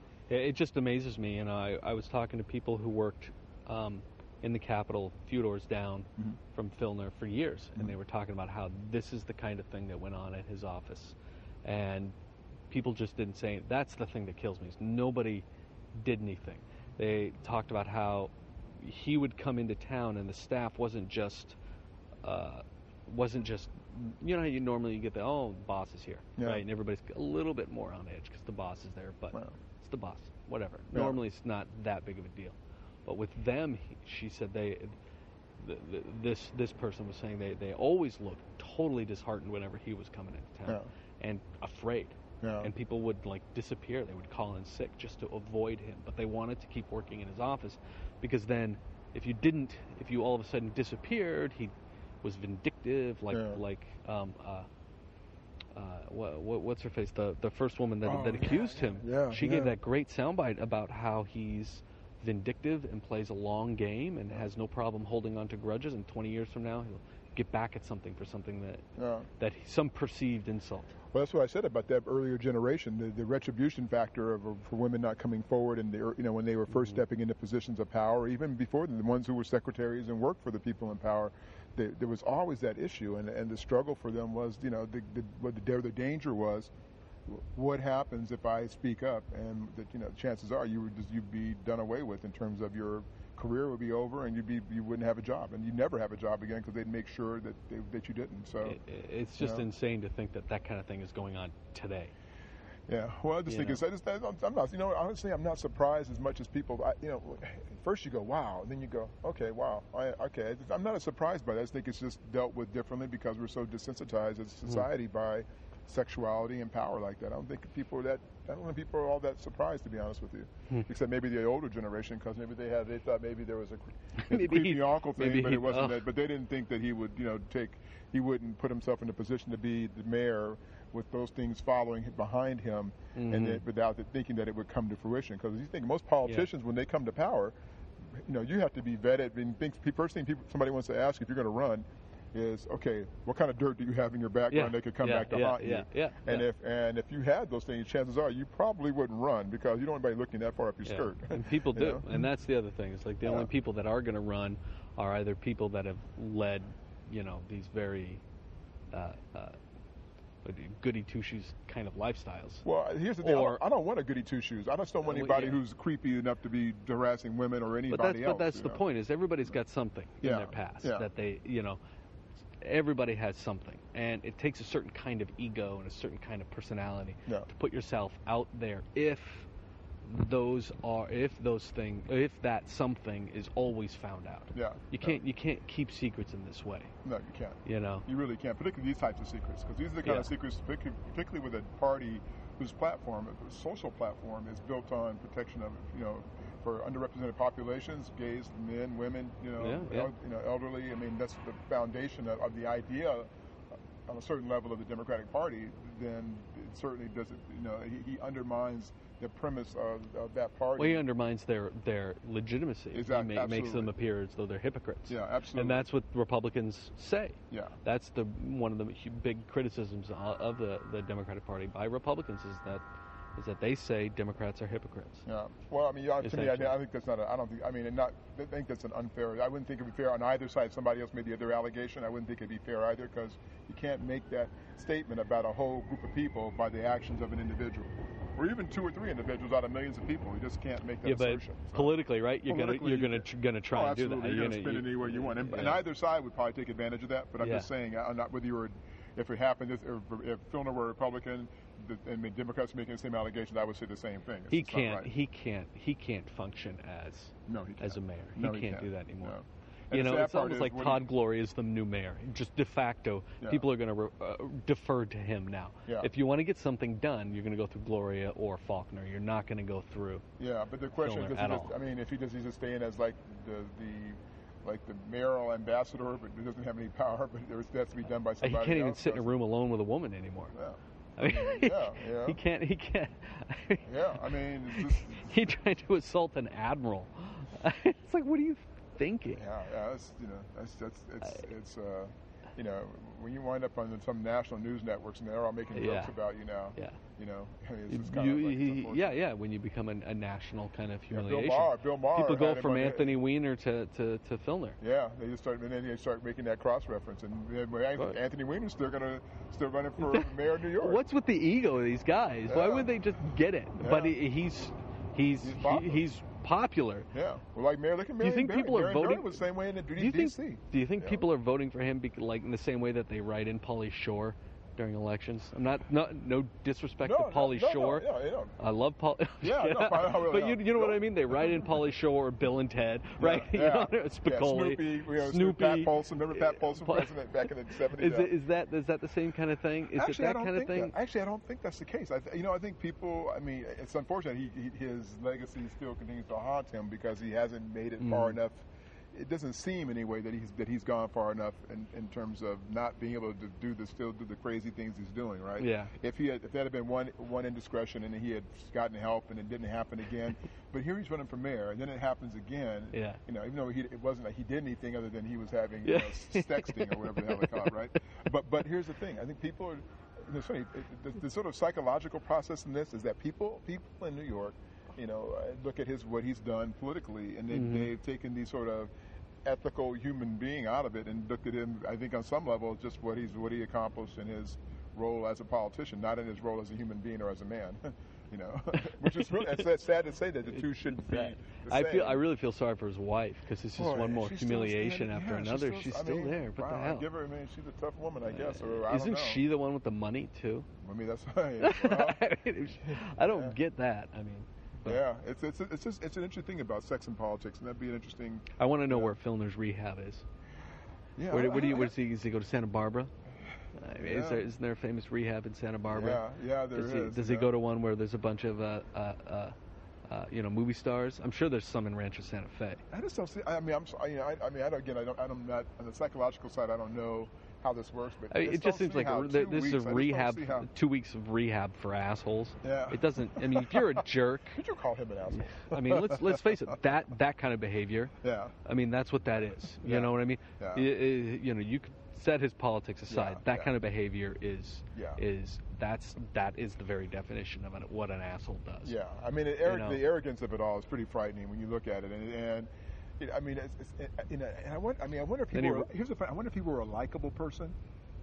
It just amazes me, and I I was talking to people who worked. Um, in the Capitol, a few doors down mm-hmm. from Filner for years, and mm-hmm. they were talking about how this is the kind of thing that went on at his office, and people just didn't say it. That's the thing that kills me, is nobody did anything. They talked about how he would come into town, and the staff wasn't just, uh, wasn't just, you know how you normally get the, oh, the boss is here, yeah. right, and everybody's a little bit more on edge because the boss is there, but wow. it's the boss, whatever. Yeah. Normally it's not that big of a deal. But with them, he, she said they, the, the, this this person was saying they, they always looked totally disheartened whenever he was coming into town yeah. and afraid. Yeah. And people would like disappear. They would call in sick just to avoid him. But they wanted to keep working in his office because then, if you didn't, if you all of a sudden disappeared, he was vindictive. Like yeah. like um uh. Uh, what, what, what's her face? The the first woman that oh, that accused yeah, him. Yeah, she yeah. gave that great soundbite about how he's vindictive and plays a long game and has no problem holding on to grudges, and twenty years from now he'll get back at something for something that yeah. that he, some perceived insult. Well, that's what I said about that earlier generation, the, the retribution factor of, for women not coming forward, and you know when they were first mm-hmm. stepping into positions of power, even before them, the ones who were secretaries and worked for the people in power. They, there was always that issue, and and the struggle for them was, you know, the, the, what the, the danger was. What happens if I speak up, and that you know chances are you would just you'd be done away with in terms of your career would be over, and you'd be you wouldn't have a job, and you'd never have a job again because they'd make sure that they, that you didn't. So it, it's just you know. insane to think that that kind of thing is going on today. Yeah, well, I just you think it's, I just, I'm not, you know, honestly, I'm not surprised as much as people, I, you know, first you go, wow, and then you go, okay, wow, I, okay. I'm not surprised by that. I just think it's just dealt with differently because we're so desensitized as a society mm. by sexuality and power like that. I don't think people are that. I don't think people are all that surprised, to be honest with you. Hmm. Except maybe the older generation, because maybe they had they thought maybe there was a, Maybe a creepy he- uncle thing, maybe but he- it wasn't oh. that. But they didn't think that he would, you know, take. He wouldn't put himself in a position to be the mayor with those things following behind him, Mhm. and it, without it thinking that it would come to fruition. Because you think most politicians, when they come to power, you know, you have to be vetted. And things, first thing people, somebody wants to ask if you're going to run is, okay, what kind of dirt do you have in your background Yeah, that could come yeah, back to yeah, haunt yeah, you? yeah, and yeah. if and if you had those things, chances are you probably wouldn't run because you don't want anybody looking that far up your Yeah. skirt. And people You do, know? and that's the other thing. It's like the Yeah. only people that are going to run are either people that have led, you know, these very uh, uh, goody two shoes kind of lifestyles. Well, here's the thing. I, Or- don't, I don't want a goody two shoes. I just don't want Well, anybody yeah. who's creepy enough to be harassing women or anybody But that's else. but that's you the know? point. Is everybody's got something Yeah, in their past yeah. that they, you know, everybody has something, and it takes a certain kind of ego and a certain kind of personality Yeah. to put yourself out there. If those are, if those things, if that something is always found out, Yeah. you yeah. can't you can't keep secrets in this way. No, you can't. You know. You really can't, particularly these types of secrets, because these are the kind Yeah. of secrets, partic- particularly with a party whose platform, a social platform, is built on protection of, you know, for underrepresented populations, gays, men, women, you know, Yeah, yeah. el- you know, elderly. I mean, that's the foundation of, of the idea on a certain level of the Democratic Party. Then it certainly doesn't, you know, he, he undermines the premise of, of that party. Well, he undermines their their legitimacy. Exact- He ma- makes them absolutely. appear as though they're hypocrites. Yeah, absolutely. And that's what Republicans say. yeah. That's the one of the hu- big criticisms o- of the, the Democratic Party by Republicans is that is that they say Democrats are hypocrites. Yeah. Well, I mean, yeah, to me, I, Essentially. I think that's not. A, I don't think. I mean, and not. I think that's an unfair. I wouldn't think it'd be fair on either side. If somebody else made the other allegation, I wouldn't think it'd be fair either, because you can't make that statement about a whole group of people by the actions of an individual, or even two or three individuals out of millions of people. You just can't make that Yeah, but assertion. So- politically, right? You're Politically, gonna you're gonna tr- gonna try oh, and do absolutely. that. You're going to gonna- spin it any way you want, and, and yeah. either side would probably take advantage of that. But I'm Yeah. just saying, I'm not whether you were, if it happened, if, if Filner were a Republican, the, and the Democrats making the same allegations, I would say the same thing. It's He just not can't right. he can't he can't function as No, he can't. as a mayor. He No, can't, he can't. do that anymore. No. And You the know, sad it's part almost is like when Todd he- Glory is the new mayor. Just de facto, Yeah. people are going to re- uh, defer to him now. Yeah. If you want to get something done, you're going to go through Gloria or Faulkner. You're not going to go through. Yeah, but the question is, Filner does he at just, all. I mean, if he does, he's just staying as like the the like the mayoral ambassador, but he doesn't have any power, but there's, that has to be done by He somebody can't even else, sit in a does- room alone with a woman anymore. Yeah, I mean, yeah, yeah. he can't. He can't. yeah. I mean, it's just, He tried to assault an admiral. It's like, what are you thinking? yeah, yeah. That's you know, that's that's it's it's uh, you know, when you wind up on some national news networks and they're all making jokes Yeah. about you now, Yeah. you know, I mean, it's just kind You, of like, it's he- unfortunate. yeah, yeah. When you become a, a national kind of Yeah, Bill humiliation, Maher, Bill Maher people go had him from on the- Anthony Weiner to, to, to Filner. Yeah, they just start, and then they start making that cross reference, and then when Anthony, Right. Anthony Weiner's still gonna still running for mayor of New York. What's with the ego of these guys? Why Yeah. would they just get it? But Yeah. he, he's he's He's he- popular. he's popular. Yeah, well, like Mayor, look at Do you Marion think Barry. people are Marion Barry voting- was the same way in the Do you D C. think do you think Yeah. people are voting for him bec like in the same way that they write in Pauly Shore during elections? I'm not not no disrespect No, to no, Pauly no, no, Shore. yeah, yeah. I love Paul. Yeah, no, I really but you, don't. you know what No. I mean? They write in Pauly Shore or Bill and Ted, right? Yeah, You know, yeah. Spicoli, yeah, Snoopy, you know, Snoopy. Pat Polson. Remember Pat Polson, Pa- president back in the seventies? Is, it, is that is that the same kind of thing? Is Actually, it I that don't kind of think thing? That. Actually, I don't think that's the case. I, th- you know, I think people. I mean, it's unfortunate. He, he his legacy still continues to haunt him because he hasn't made it far Mm. enough. It doesn't seem anyway that he's that he's gone far enough in, in terms of not being able to do the still do the crazy things he's doing. Right? Yeah. If he had, if that had been one one indiscretion and he had gotten help and it didn't happen again, but here he's running for mayor and then it happens again. Yeah. You know, even though he, it wasn't like he did anything other than he was having Yeah. you know, sexting or whatever the hell they call it, right? But but here's the thing. I think people are. It's funny. It, the, the sort of psychological process in this is that people people in New York, you know, uh, look at his what he's done politically, and they, Mhm. they've taken these sort of ethical human being out of it and looked at him. I think on some level, just what he's what he accomplished in his role as a politician, not in his role as a human being or as a man. You know, which is really it's sad to say that the two shouldn't be. The I same. feel I really feel sorry for his wife because it's just Boy, one more she's still humiliation standing- after yeah, another. She's She's still, still, I mean, there. What wow, the hell? Give her. I mean, she's a tough woman, I guess. Or I Isn't don't know. she the one with the money too? I mean, that's right. Well, I, mean, if she- I don't Yeah. get that. I mean, but yeah, it's it's it's just it's an interesting thing about sex and politics, and that'd be an interesting. I want to know Yeah. where Filner's rehab is. Yeah. Where, I- where do you? I- Where does he, does he go to Santa Barbara? I mean, yeah. Is there, isn't there a famous rehab in Santa Barbara? Yeah, yeah, there does is. He, does yeah. he go to one where there's a bunch of, uh, uh, uh, uh, you know, movie stars? I'm sure there's some in Rancho Santa Fe. I just don't see. I mean, I'm. You know, I, I mean, I don't, again, I don't. I'm not on the psychological side. I don't know how this works, but I mean, it just seems like a, this weeks, is a rehab, how... two weeks of rehab for assholes. Yeah. It doesn't. I mean, if you're a jerk. Could you call him an asshole? I mean, let's let's face it. That that kind of behavior. Yeah. I mean, that's what that is. You yeah. know what I mean? Yeah. It, it, you know, you could set his politics aside. Yeah. That yeah. kind of behavior is yeah. is that's that is the very definition of an, what an asshole does. Yeah. I mean, it, you know? the arrogance of it all is pretty frightening when you look at it, and. and I mean, it's, it's, it, you know, and I wonder. I mean, I wonder if people. he, were, here's the. I wonder if he were a likable person.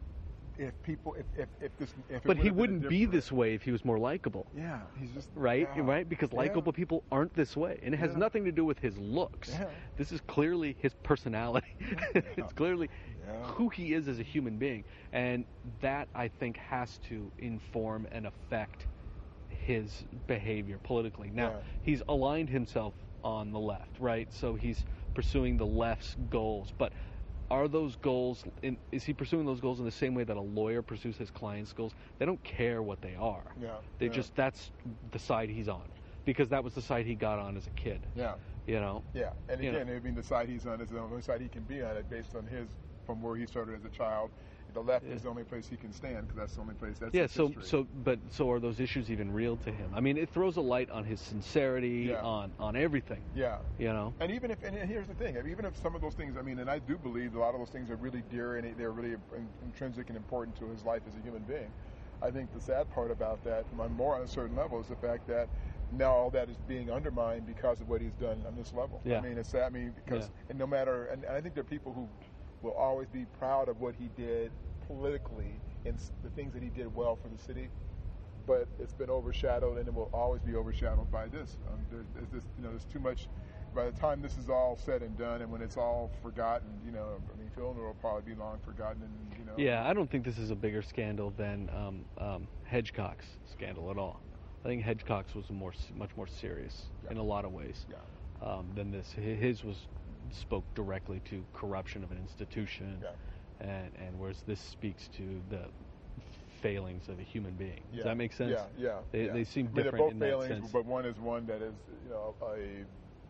If people, if if, if this, if but he wouldn't be this way if he was more likable. Yeah, he's just right, yeah. right, because likable yeah. people aren't this way, and it has yeah. nothing to do with his looks. Yeah. This is clearly his personality. Yeah. It's clearly yeah. who he is as a human being, and that I think has to inform and affect his behavior politically. Now, yeah. he's aligned himself on the left, right? So he's pursuing the left's goals, but. Are those goals, in, is he pursuing those goals in the same way that a lawyer pursues his client's goals? They don't care what they are. Yeah. They yeah. just, that's the side he's on. Because that was the side he got on as a kid. Yeah. You know? Yeah. And you again, know. I mean, the side he's on is the only side he can be on it based on his, from where he started as a child. The left yeah. is the only place he can stand because that's the only place that's yeah. his So, history. so, but so are those issues even real to him? I mean, it throws a light on his sincerity, yeah. on on everything. Yeah. You know. And even if, and here's the thing, I mean, even if some of those things, I mean, and I do believe a lot of those things are really dear and they're really intrinsic and important to his life as a human being. I think the sad part about that, on more on a certain level, is the fact that now all that is being undermined because of what he's done on this level. Yeah. I mean, it's sad. I mean, because yeah. and no matter, and I think there are people who will always be proud of what he did politically and the things that he did well for the city, but it's been overshadowed and it will always be overshadowed by this. Um, there, there's this, you know, there's too much. By the time this is all said and done, and when it's all forgotten, you know, I mean, Filner will probably be long forgotten, and you know. Yeah, I don't think this is a bigger scandal than um, um, Hedgecock's scandal at all. I think Hedgecock's was more, much more serious yeah. in a lot of ways yeah. um, than this. His was spoke directly to corruption of an institution. Yeah. And, and whereas this speaks to the failings of a human being. Does yeah. that make sense? Yeah, yeah. They, yeah. they seem I mean, different they're both in failings, that sense. but one is one that is, you know, a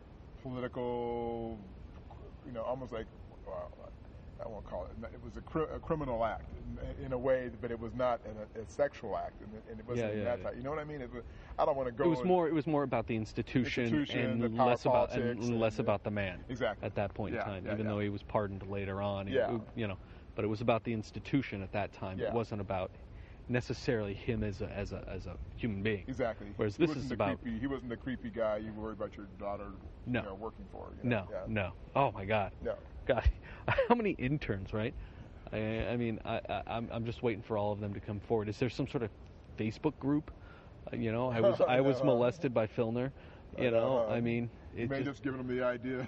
political, you know, almost like, well, I won't call it. It was a, cri- a criminal act in, in a way, but it was not an, a, a sexual act, and it, and it wasn't yeah, yeah, that yeah. type. You know what I mean? It was, I don't want to go. It was more. It was more about the institution, institution and the less about and and, less yeah. about the man. Exactly. At that point yeah, in time, yeah, even yeah. though he was pardoned later on. Yeah. It, you know, but it was about the institution at that time. Yeah. It wasn't about necessarily him as a as a as a human being. Exactly. Whereas he this is the about. Creepy, he wasn't the creepy guy you worried about your daughter. No. You know, working for. You know? No. yeah. No. Oh my God. No. God, how many interns, right? I, I mean, I, I, I'm I'm just waiting for all of them to come forward. Is there some sort of Facebook group? Uh, you know, I was I was no. molested by Filner. You know, uh, I mean, you it may just, just giving them the idea.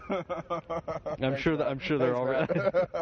I'm sure that I'm sure they're already.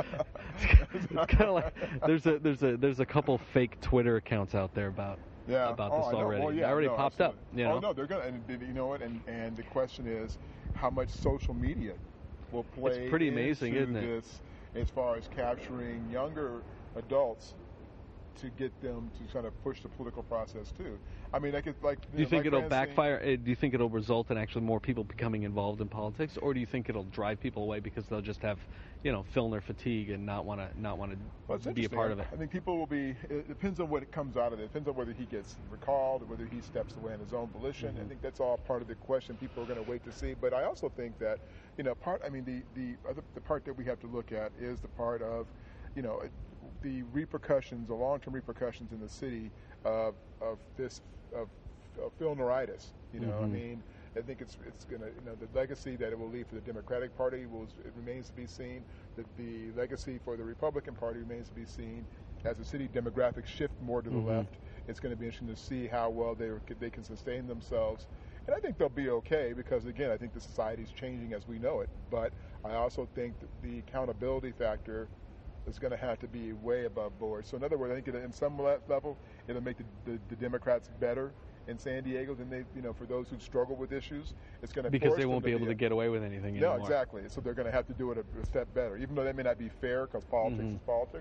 It's kind of like there's a there's a there's a couple fake Twitter accounts out there about yeah. about oh, this I know. already. Well, yeah, it already no, popped absolutely. up. You know? Oh no, they're gonna. And you know what? And and the question is, how much social media will play? It's pretty amazing, into isn't it? This, as far as capturing younger adults to get them to kind of push the political process too. I mean, I could like. Do you know, think like it'll Francine, backfire? uh, Do you think it'll result in actually more people becoming involved in politics, or do you think it'll drive people away because they'll just have, you know, Filner fatigue and not want to not want Well, it's to be a interesting. part of it? I think people will be. It depends on what comes out of it. It depends on whether he gets recalled, whether he steps away on his own volition. Mm-hmm. I think that's all part of the question. People are going to wait to see. But I also think that, you know, part. I mean, the the other the part that we have to look at is the part of, you know, the repercussions, the long-term repercussions in the city of of this of, of Filneritis. You know, Mm-hmm. I mean. I think it's it's going to, you know, the legacy that it will leave for the Democratic Party will it remains to be seen. That the legacy for the Republican Party remains to be seen. As the city demographics shift more to the Mm-hmm. left, it's going to be interesting to see how well they they can sustain themselves. And I think they'll be okay because, again, I think the society is changing as we know it. But I also think that the accountability factor is going to have to be way above board. So in other words, I think in some level, it'll make the, the, the Democrats better in San Diego than they, you know, for those who struggle with issues, it's going to Because force they won't them be able to to get away with anything No, anymore. exactly. So they're going to have to do it a, a step better, even though that may not be fair because politics Mhm. is politics.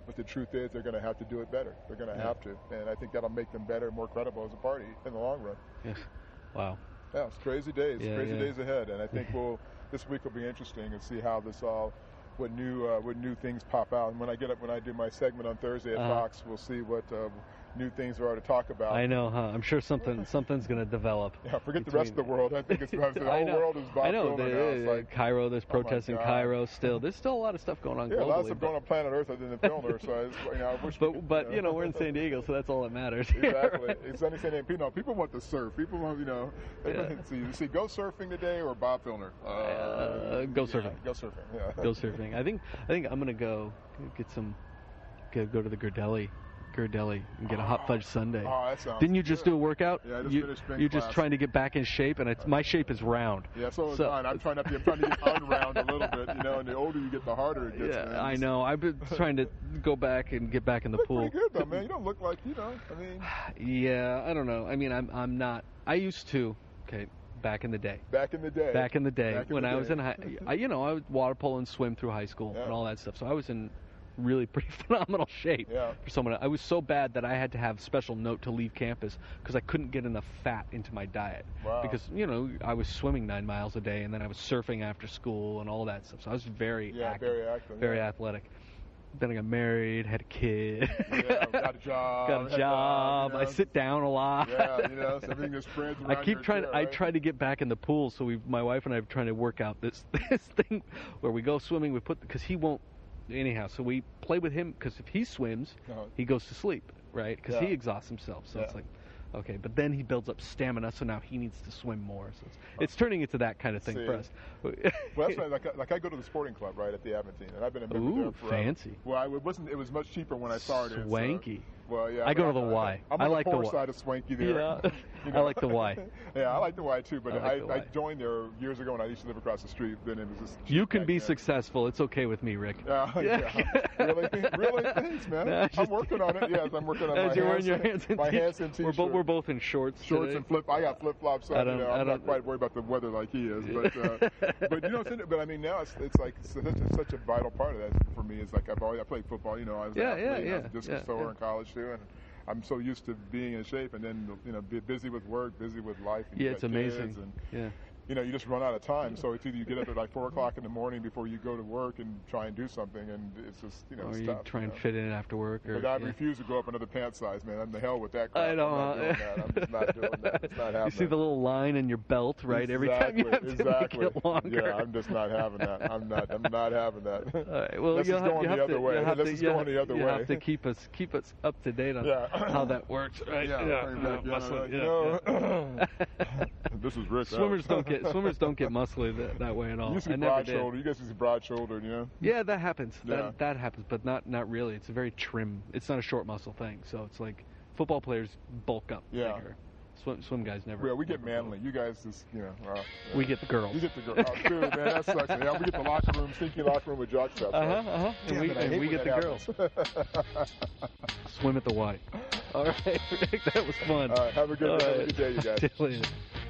But the truth is, they're going to have to do it better. They're going to Yeah. have to, and I think that'll make them better, more credible as a party in the long run. Yes. Wow. Yeah, it's crazy days, Yeah, crazy yeah. days ahead, and I think we'll this week will be interesting and see how this all, what new uh, what new things pop out. And when I get up, when I do my segment on Thursday at Uh-huh. Fox, we'll see what uh, new things there are to talk about. I know, huh? I'm sure something something's going to develop. Yeah, forget the rest of the between- world. I think it's the I whole know. world is Bob I know. Dylan The, now. It's like, Cairo, there's oh my protests in God. Cairo still. There's still a lot of stuff going on yeah, a lot of globally. stuff but, going on planet Earth other than Filner. So I, just, you know, I wish. we but, could, but you know, we're in San Diego, so that's all that matters. Exactly. Right? It's Sunny San Diego. People want to surf. People want, you know, they Yeah. see, see, go surfing today or Bob Filner. Uh, Uh, go surfing. Yeah, go surfing. Yeah. Go surfing. I think I think I'm gonna go get some, go, go to the Girdelli, Girdelli and get a hot fudge sundae. Oh, that sounds Didn't you just good. do a workout? Yeah, I just you, finished spin You're just class. trying to get back in shape, and it's, my shape is round. Yeah, so is So- mine. I'm trying to, I'm trying to get unround a little bit, you know. And the older you get, the harder it gets. Yeah, man. I Just- know. I've been trying to go back and get back in the You look pool. pretty good though, man. You don't look like, you know. I mean, Yeah, I don't know. I mean, I'm I'm not. I used to. Okay, back in the day. back in the day. Back in the day, Back in when the I was day. in high, I, you know, I would water polo and swim through high school Yeah. and all that stuff. So I was in really pretty phenomenal shape Yeah. for someone. I was so bad that I had to have special note to leave campus because I couldn't get enough fat into my diet. Wow. Because you know, I was swimming nine miles a day and then I was surfing after school and all that stuff. So I was very Yeah, active, very active. very yeah. athletic. Then I got married, had a kid. Yeah, got a job. got had a a job. you I know. sit down a lot. Yeah, you know, so everything just spreads around I keep your trying. chair, I right? try to get back in the pool. So we, my wife and I, are trying to work out this this thing where we go swimming. We put because he won't anyhow. So we play with him because if he swims, Uh-huh. he goes to sleep, right? Because he Yeah. exhausts himself. So it's Yeah. like, okay. But then he builds up stamina. So now he needs to swim more. So it's, it's turning into that kind of thing for See. us. Well, that's right. Like, I- like I go to the sporting club right at the Aventine, and I've been a member Ooh, there forever. fancy. Well, I, it wasn't. It was much cheaper when I started. so- Swanky. well, yeah. I go but to the Y. I'm I on like the the poor Y. side of swanky there. Yeah. You I like the Y. Yeah, I like the Y too. But I I, like the I, Y. joined there years ago when I used to live across the street. Then it was just cheap You can back be then. successful. It's okay with me, Rick. Yeah, yeah. really, really, thanks, man. Nah, I'm just- working on it. Yes, I'm working on As my you're hands, wearing your hands in my t- hands in we're, t-shirt. bo- we're both in shorts. Shorts today. and flip. I got flip flops. So I you don't- know, I I'm not don't- quite worried about the weather like he is. But uh, but you know, it's in, but I mean, now it's it's like such a, such a vital part of that for me. Is like I've always I played football. You know, I was Yeah, an yeah, athlete. I was yeah, a discus yeah, thrower yeah. in college too, and I'm so used to being in shape, and then you know, be busy with work, busy with life. And you Yeah, got it's amazing. kids, and, Yeah. you know, you just run out of time. So it's either you get up at like four o'clock in the morning before you go to work and try and do something, and it's just you know, Or it's you tough, try and you know. fit in after work. Or, But I yeah. refuse to go up another pant size, man. I'm the hell with that crap. I know. I'm not huh? doing that. I'm just not doing that. It's not happening. You see the little line in your belt, right? Every time you have Exactly, to exactly. make it longer. Yeah, I'm just not having that. I'm not. I'm not having that. All right. Well, This you'll is have, going you the have other to, way. you'll have This to, is you'll going have- the other you way. have to keep us keep us up to date on Yeah. how that works, right? Yeah. yeah. coming back, yeah, yeah, muscle, like, yeah, you know, yeah. this is Rick. Swimmers don't get swimmers don't get muscly that, that way at all. You see I never broad did. shoulder. You guys see broad shouldered, you know. Yeah, that happens. Yeah. That that happens, but not not really. It's a very trim. It's not a short muscle thing. So it's like football players bulk up Yeah. bigger. Swim swim guys never. Yeah, we get never manly. You guys just, you know. Uh, We get the girls. You get the girl. Oh, dude, man, that sucks. Yeah, we get the locker room, stinky locker room with jock straps. Uh on. huh. Uh huh. And Damn we, it, I and hate we when get the that girls. happens. Swim at the Y. All right, Rick, that was fun. All right, have a good, All have a right. good day, you guys. See you later.